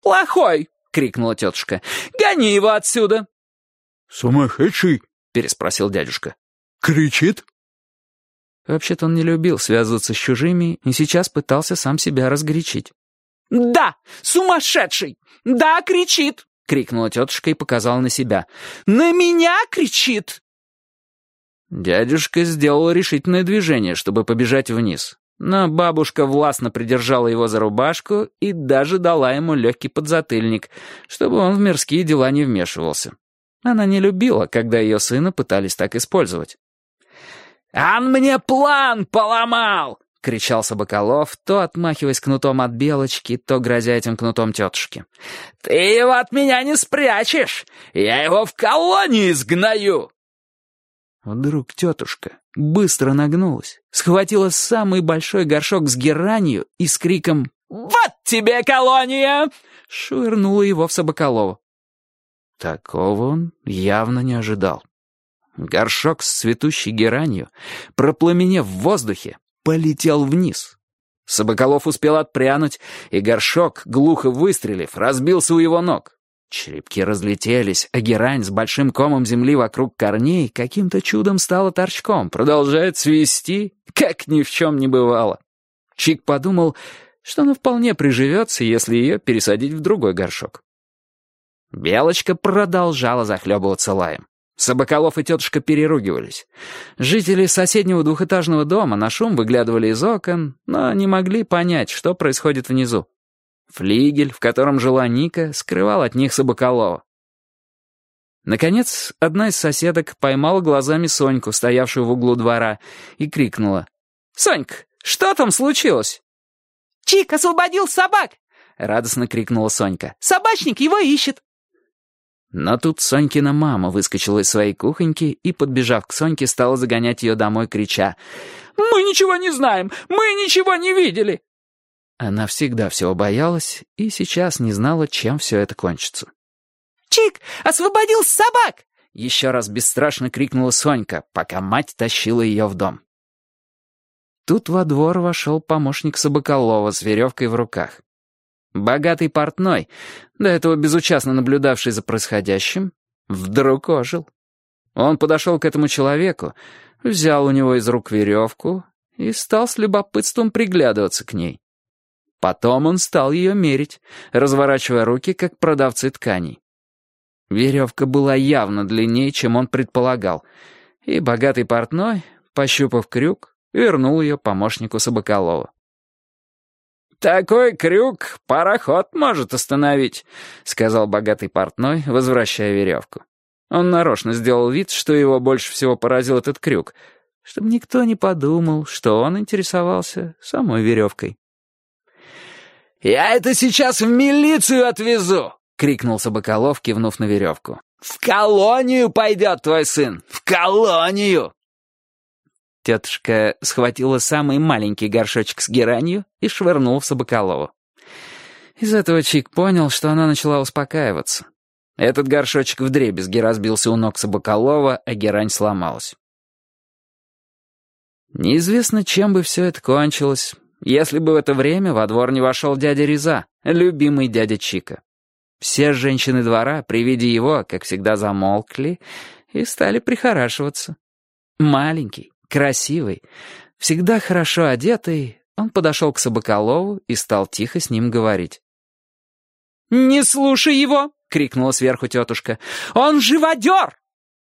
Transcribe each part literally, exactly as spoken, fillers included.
«Плохой!» — крикнула тетушка. «Гони его отсюда!» «Сумасшедший?» — переспросил дядюшка. «Кричит?» Вообще-то он не любил связываться с чужими и сейчас пытался сам себя разгорячить. «Да, сумасшедший! Да, кричит!» — крикнула тетушка и показала на себя. «На меня кричит!» Дядюшка сделал решительное движение, чтобы побежать вниз. Но бабушка властно придержала его за рубашку и даже дала ему легкий подзатыльник, чтобы он в мирские дела не вмешивался. Она не любила, когда ее сына пытались так использовать. «Он мне план поломал!» — кричал Собаколов, то отмахиваясь кнутом от Белочки, то грозя этим кнутом тетушке. «Ты его от меня не спрячешь! Я его в колонию изгною!» Вдруг тетушка быстро нагнулась, схватила самый большой горшок с геранью и с криком «Вот тебе колония!» швырнула его в Собаколова. Такого он явно не ожидал. Горшок с цветущей геранью, пропламенев в воздухе, полетел вниз. Собаколов успел отпрянуть, и горшок, глухо выстрелив, разбился у его ног. Черепки разлетелись, а герань с большим комом земли вокруг корней каким-то чудом стала торчком, продолжает цвести, как ни в чем не бывало. Чик подумал, что она вполне приживется, если ее пересадить в другой горшок. Белочка продолжала захлебываться лаем. Собаколов и тетушка переругивались. Жители соседнего двухэтажного дома на шум выглядывали из окон, но не могли понять, что происходит внизу. Флигель, в котором жила Ника, скрывал от них Собаколова. Наконец, одна из соседок поймала глазами Соньку, стоявшую в углу двора, и крикнула. «Сонька, что там случилось?» «Чик освободил собак!» — радостно крикнула Сонька. «Собачник его ищет!» Но тут Сонькина мама выскочила из своей кухоньки и, подбежав к Соньке, стала загонять ее домой, крича: «Мы ничего не знаем! Мы ничего не видели!» Она всегда всего боялась и сейчас не знала, чем все это кончится. «Чик освободил собак!» — еще раз бесстрашно крикнула Сонька, пока мать тащила ее в дом. Тут во двор вошел помощник Собаколова с веревкой в руках. Богатый портной, до этого безучастно наблюдавший за происходящим, вдруг ожил. Он подошел к этому человеку, взял у него из рук веревку и стал с любопытством приглядываться к ней. Потом он стал ее мерить, разворачивая руки, как продавцы тканей. Веревка была явно длиннее, чем он предполагал, и богатый портной, пощупав крюк, вернул ее помощнику Собаколова. «Такой крюк пароход может остановить», — сказал богатый портной, возвращая веревку. Он нарочно сделал вид, что его больше всего поразил этот крюк, чтобы никто не подумал, что он интересовался самой веревкой. «Я это сейчас в милицию отвезу!» — крикнул Собаколов, кивнув на веревку. «В колонию пойдет твой сын! В колонию!» Тетушка схватила самый маленький горшочек с геранью и швырнула в Собаколова. Из этого Чик понял, что она начала успокаиваться. Этот горшочек вдребезги разбился у ног Собаколова, а герань сломалась. Неизвестно, чем бы все это кончилось, если бы в это время во двор не вошел дядя Реза, любимый дядя Чика. Все женщины двора при виде его, как всегда, замолкли и стали прихорашиваться. Маленький, красивый, всегда хорошо одетый, он подошел к Собаколову и стал тихо с ним говорить. «Не слушай его!» — крикнула сверху тетушка. «Он живодер!»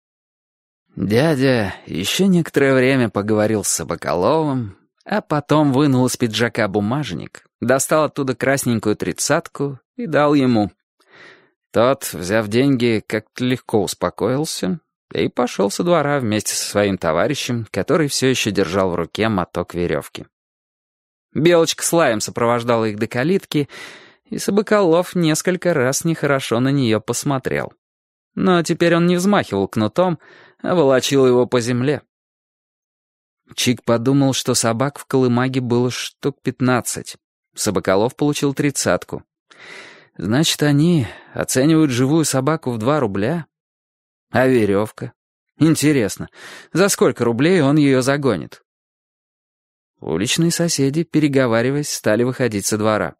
Дядя еще некоторое время поговорил с Собаколовым, а потом вынул из пиджака бумажник, достал оттуда красненькую тридцатку и дал ему. Тот, взяв деньги, как-то легко успокоился и пошел со двора вместе со своим товарищем, который все еще держал в руке моток веревки. Белочка с лаем сопровождала их до калитки, и Собаколов несколько раз нехорошо на нее посмотрел. Но теперь он не взмахивал кнутом, а волочил его по земле. Чик подумал, что собак в колымаге было штук пятнадцать. Собаколов получил тридцатку. Значит, они оценивают живую собаку в два рубля? А веревка? Интересно, за сколько рублей он ее загонит? Уличные соседи, переговариваясь, стали выходить со двора.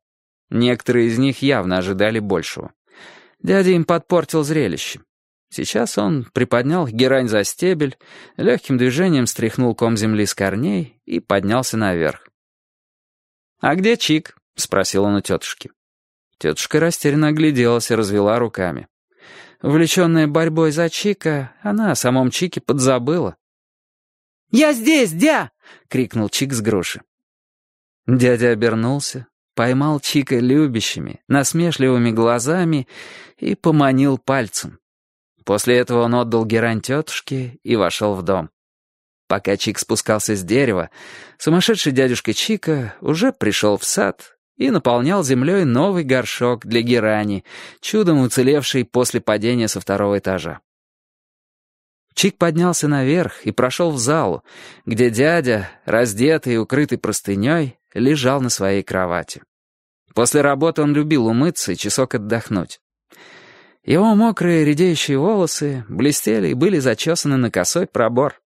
Некоторые из них явно ожидали большего. Дядя им подпортил зрелище. Сейчас он приподнял герань за стебель, легким движением стряхнул ком земли с корней и поднялся наверх. «А где Чик?» — спросил он у тетушки. Тетушка растерянно огляделась и развела руками. Увлеченная борьбой за Чика, она о самом Чике подзабыла. «Я здесь, дя!» — крикнул Чик с груши. Дядя обернулся, поймал Чика любящими, насмешливыми глазами и поманил пальцем. После этого он отдал герань тетушке и вошел в дом. Пока Чик спускался с дерева, сумасшедший дядюшка Чика уже пришел в сад и наполнял землей новый горшок для герани, чудом уцелевший после падения со второго этажа. Чик поднялся наверх и прошел в залу, где дядя, раздетый и укрытый простыней, лежал на своей кровати. После работы он любил умыться и часок отдохнуть. Его мокрые редеющие волосы блестели и были зачесаны на косой пробор.